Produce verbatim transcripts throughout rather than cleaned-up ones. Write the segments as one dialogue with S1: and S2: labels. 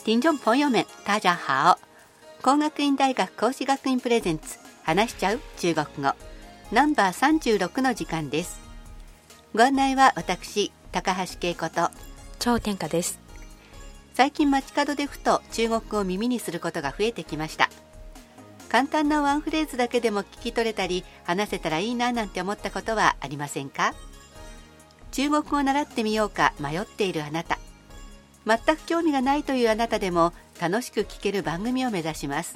S1: 听众朋友们大家好。工学院大学講師学院プレゼンツ話しちゃう中国語ナンバーさんじゅうろくの時間です。ご案内は私高橋恵子と
S2: 超天下です。
S1: 最近街角でふと中国語を耳にすることが増えてきました。簡単なワンフレーズだけでも聞き取れたり話せたらいいななんて思ったことはありませんか？中国語を習ってみようか迷っているあなた、全く興味がないというあなたでも楽しく聞ける番組を目指します。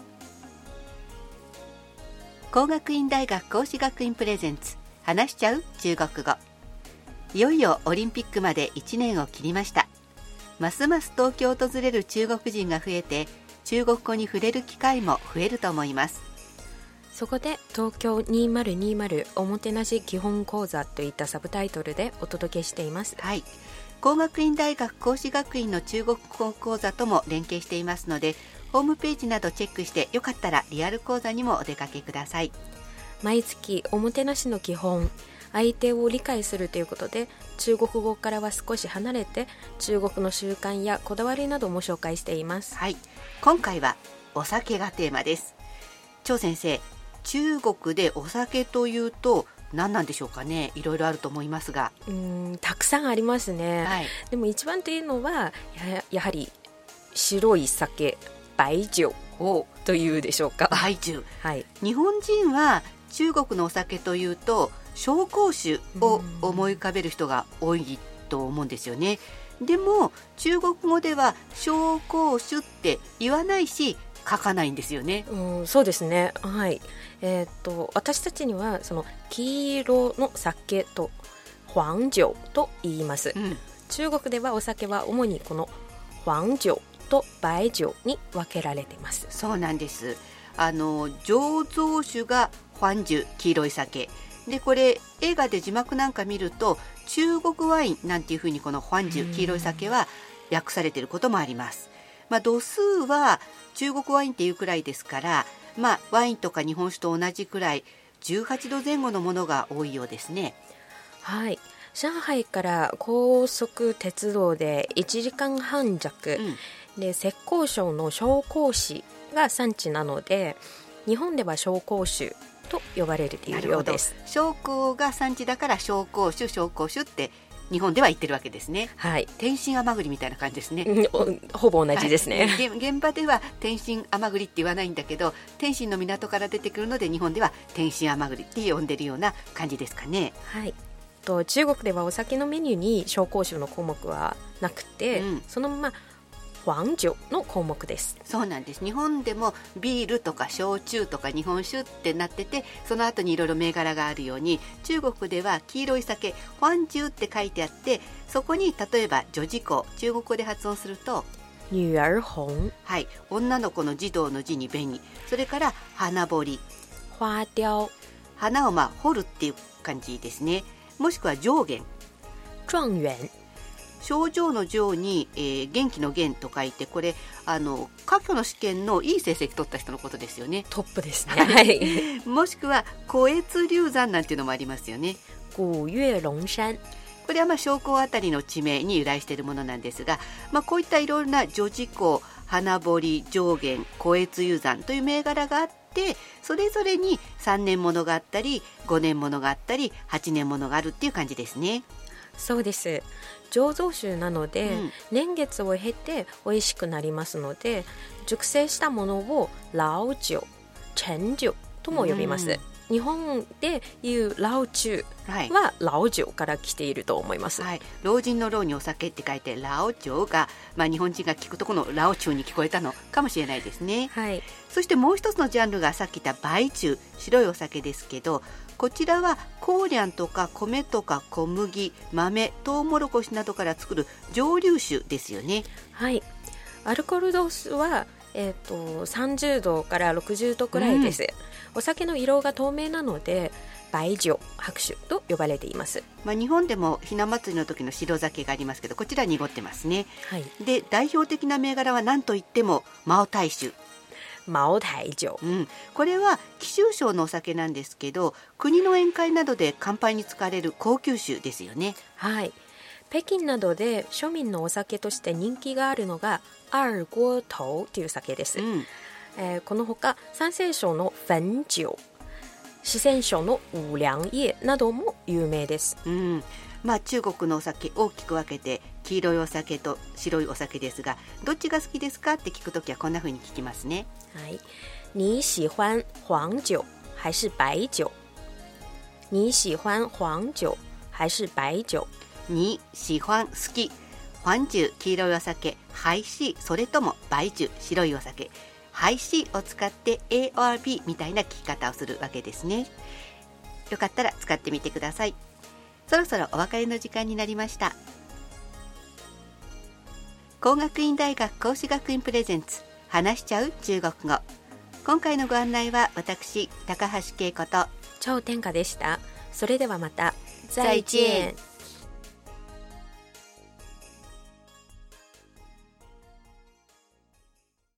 S1: 工学院大学講師学院プレゼンツ話しちゃう中国語。いよいよオリンピックまでいちねんを切りました。ますます東京を訪れる中国人が増えて、中国語に触れる機会も増えると思います。
S2: そこで東京にせんにじゅうおもてなし基本講座といったサブタイトルでお届けしています。
S1: はい、工学院大学講師学院の中国語講座とも連携していますので、ホームページなどチェックしてよかったらリアル講座にもお出かけください。
S2: 毎月おもてなしの基本、相手を理解するということで、中国語からは少し離れて中国の習慣やこだわりなども紹介しています。
S1: はい、今回はお酒がテーマです。張先生、中国でお酒というと何なんでしょうかね。いろいろあると思いますが、
S2: うーんたくさんありますね、
S1: はい、
S2: でも一番というのは や, やはり白い酒、白酒というでしょうか。
S1: 白酒、
S2: はい、
S1: 日本人は中国のお酒というと紹興酒を思い浮かべる人が多いと思うんですよね。でも中国語では紹興酒って言わないし書かないんですよね。
S2: うん、そうですね、はい。えー、っと私たちにはその黄色の酒と黄酒と言います、うん、中国ではお酒は主にこの黄酒と白酒に分けられています。
S1: そうなんです。あの醸造酒が黄酒、黄色い酒で、これ映画で字幕なんか見ると中国ワインなんていうふうにこの黄酒、黄色い酒は訳されていることもあります。まあ、度数は中国ワインっていうくらいですから、まあ、ワインとか日本酒と同じくらいじゅうはちどぜん後のものが多いようですね。
S2: はい、上海から高速鉄道でいちじかんはん弱、うん、で浙江省の紹興市が産地なので、日本では紹興酒と呼ばれているようです。
S1: 紹興が産地だから紹興酒、紹興酒って日本では言ってるわけですね。
S2: はい、
S1: 天津甘栗みたいな感じですね。
S2: ほぼ同じですね、
S1: はい、現場では天津甘栗って言わないんだけど、天津の港から出てくるので日本では天津甘栗って呼んでるような感じですかね。
S2: はい、と中国ではお酒のメニューに紹興酒の項目はなくて、うん、そのまま黄酒の項目です。
S1: そうなんです。日本でもビールとか焼酎とか日本酒ってなってて、その後にいろいろ銘柄があるように、中国では黄色い酒黄酒って書いてあって、そこに例えば女児校、中国語で発音すると
S2: 女兒紅、
S1: はい、女の子の児童の字に紅、それから花彫り、
S2: 花雕、
S1: 花をまあ彫るっていう感じですね。もしくは上元、
S2: 状元、
S1: 症状の状に、えー、元気の元と書いて、これあの科挙の試験のいい成績取った人のことですよね。
S2: トップですね、はい、
S1: もしくは古越龍山なんていうのもありますよね。
S2: 古越龍山、
S1: これはまあ商工あたりの地名に由来しているものなんですが、まあ、こういったいろいろな女児校、花堀、上元、古越龍山という銘柄があって、それぞれにさんねんものがあったりごねんものがあったりはちねんものがあるっていう感じですね。
S2: そうです。醸造酒なので、うん、年月を経て美味しくなりますので、熟成したものを老酒、陳酒とも呼びます、うん、日本でいう老酒は老酒から来ていると思います、
S1: はい、老人の老にお酒って書いて老酒が、まあ、日本人が聞くとこの老酒に聞こえたのかもしれないですね、
S2: はい、
S1: そしてもう一つのジャンルがさっき言った白酒、白いお酒ですけど、こちらはコーリャンとか米とか小麦、豆、トウモロコシなどから作る蒸留酒ですよね。
S2: はい、アルコール度数は、えー、とさんじゅうどからろくじゅうどくらいです、うん、お酒の色が透明なので白酒、白酒と呼ばれています、
S1: まあ、日本でもひな祭りの時の白酒がありますけど、こちら濁ってますね、
S2: はい、
S1: で代表的な銘柄は何といっても茅台酒、
S2: 茅台酒、
S1: うん、これは貴州省のお酒なんですけど、国の宴会などで乾杯に使われる高級酒ですよね。
S2: はい、 北京などで庶民のお酒として人気があるのが二锅頭という酒です、
S1: うん
S2: えー、このほか山西省の汾酒、四川省の五糧液なども有名です、
S1: うんまあ、中国のお酒大きく分けて黄色いお酒と白いお酒ですが、どっちが好きですかって聞くときはこんな風に聞きますね。
S2: はい、你喜欢黄酒还是白酒？你喜欢黄酒还是白酒？
S1: に喜欢好き、黄酒黄色いお酒、はいしそれとも白酒白いお酒、はいしを使って A or B みたいな聞き方をするわけですね。よかったら使ってみてください。そろそろお別れの時間になりました。工学院大学講師学院プレゼンツ話しちゃう中国語。今回のご案内は私高橋恵子と
S2: 張天華でした。それではまた。再見。